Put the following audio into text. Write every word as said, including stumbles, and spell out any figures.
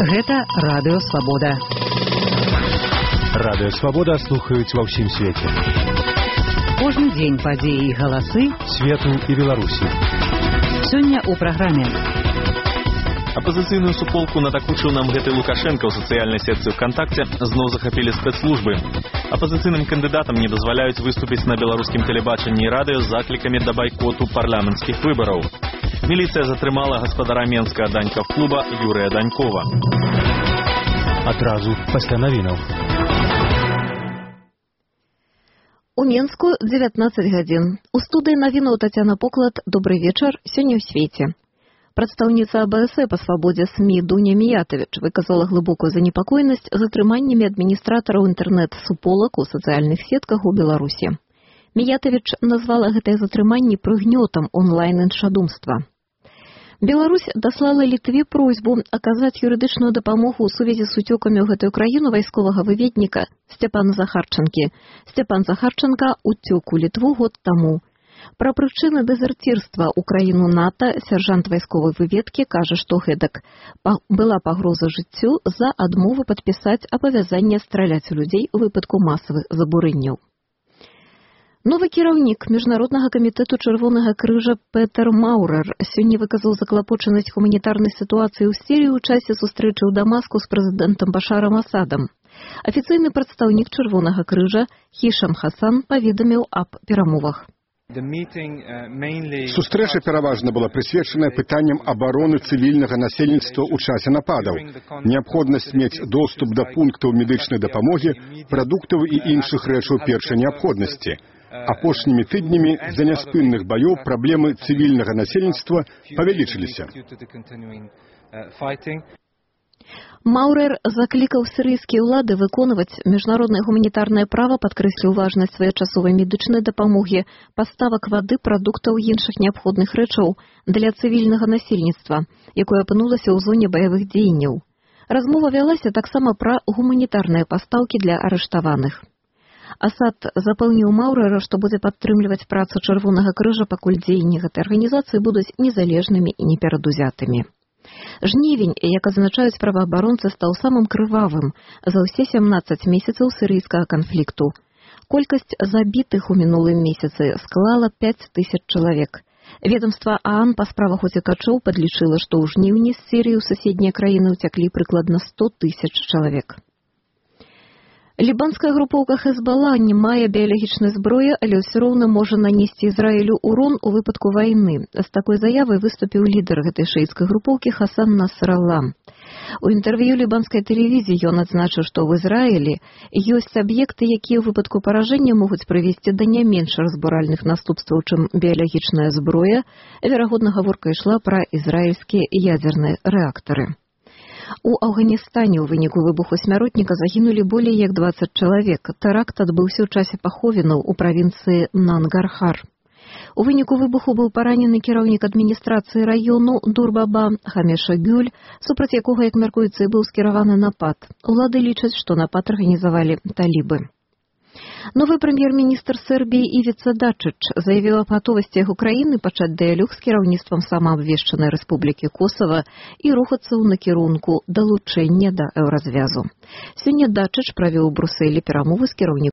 Гэта Радыё Свабода. Радыё Свабода слухаюць ва ўсім свеце. Кожны дзень падзеі і галасы свету і Беларусі. Сёння ў праграме. Апазіцыйную суполку надакучыў нам гэты Лукашенко ў сацыяльнай сетцы ВКонтакте, зноў захапілі спецслужбы. Апазіцыйным кандыдатам не дазваляюць выступіць на беларускім тэлебачанні і радыё з заклікамі да байкоту парламенцкіх выбараў. Міліцыя затрымала гаспадара менскага данькаў-клуба Юрыя Данькова. Адразу пасля навінаў. У Менску дзевятнаццаць гадзін. У студыі навінаў Тацяна Поклад. Добрый вечар. Сёння ў свеце. Прадстаўніца АБС па свабодзе СМІ Дуня Міятавіч выказала глыбокую занепакоенасць затрыманнямі адміністратараў інтэрнэт-суполак у сацыяльных сетках у Беларусі. Міятавіч назвала гэтае затрыманне прыгнётам онлайн-іншадумства. Беларусь даслала Літве просьбу аказаць юрыдычную дапамогу ў сувязі з уцёкамі ў гэтую краіну вайсковага выведніка Сцяпана Захарчанкі. Сцяпан Захарчанка уцёк у Літву год таму. Пра прычыны дэзерцірства ў краіну НАТО сяржант вайсковай выведкі кажа, што гэтак была пагроза жыццю за адмову падпісаць абавязанне страляць у людзей у выпадку масавых забурэнняў. Новы кіраўнік Міжнароднага камітэту Чырвонага крыжа Петер Маурер сёння выказаў заклапочанасць гуманітарнай сітуацыі ў Сірыі ў часе сустрэчы ў Дамаску з прэзідэнтам Башарам Асадам. Афіцыйны прадстаўнік Чырвонага крыжа Хішам Хасан паведаміў аб перамовах. Сустрэча пераважна была прысвечана пытанням абароны цывільнага насельніцтва ў часе нападаў, неабходнасць мець доступ да пунктаў медычнай дапамогі, прадуктаў і іншых рэчаў першай неабходнасці. Апошнімі тыднямі з-за няспынных баёў праблемы цывільнага насельніцтва павялічыліся. Маурер заклікаў сірыйскія ўлады выконваць міжнароднае гуманітарнае права, падкрэсліў важнасць своечасовай медычнай дапамогі, паставак вады, прадуктаў і іншых неабходных рэчаў для цывільнага насельніцтва, якое апынулася ў зоне баявых дзеянняў. Размова вялася таксама пра гуманітарныя пастаўкі для арыштаваных. Асад запэўніў Маурера, што будзе падтрымліваць працу Чырвонага крыжа, пакуль дзеянні гэтай арганізацыі будуць незалежнымі і неперадузятымі. Жнівень, як адзначаюць праваабаронцы, стаў самым крывавым за ўсе сямнаццаць месяцаў сірыйскага канфлікту. Колькасць забітых у мінулым месяцы склала пяць тысяч чалавек. Ведомства ААН па справах уцекачоў падлічыла, што ў жніўні з Сірыі ў суседнія краіны ўцяклі прыкладна сто тысяч чалавек. Лібанская групоўка Хезбала не мае біялагічнай зброі, але ўсё роўна можа нанесці Ізраілю урон у выпадку вайны. З такой заявай выступіў лідар гэтай шыіцкай групоўкі Хасан Насралла. У інтэрв'ю лібанскай тэлевізіі ён адзначыў, што ў Ізраілі ёсць аб'екты, якія ў выпадку паражэння могуць прывесці да не менш разбуральных наступстваў, чым біялагічная зброя. Верагодна, гаворка ішла пра ізраільскія ядзерныя рэактары. У Афганістане ў выніку выбуху смяротніка загінулі болей як дваццаць чалавек. Тэракт адбыўся ў часе паховінаў у правінцыі Нангархар. У выніку выбуху быў паранены кіраўнік адміністрацыі раёну Дурбаба Хамеша Гюль, супраць якога, як мяркуецца, быў скіраваны напад. Улады лічаць, што напад арганізавалі талібы. Новы прэм'ер-міністр Сербіі Івіца Дачыч заявіў аб гатовасці яго краіны пачаць дыялог з кіраўніцтвам самаабвешчанай Рэспублікі Косава і рухацца ў накірунку далучэння да еўразвязу. Сёння Дачыч правёў у Брусэлі перамовы з кіраўніком